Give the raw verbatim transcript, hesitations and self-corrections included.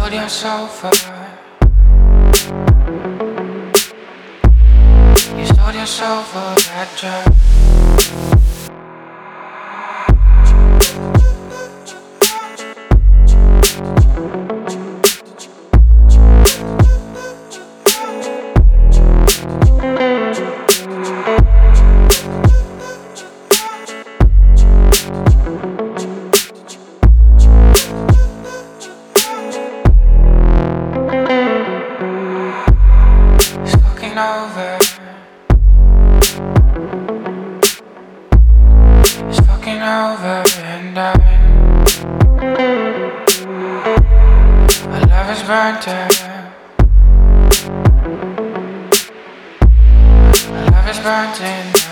sold your soul for. You sold your soul for that drug. Over. It's fucking over and I our love is burnt out. Our love is burnt in.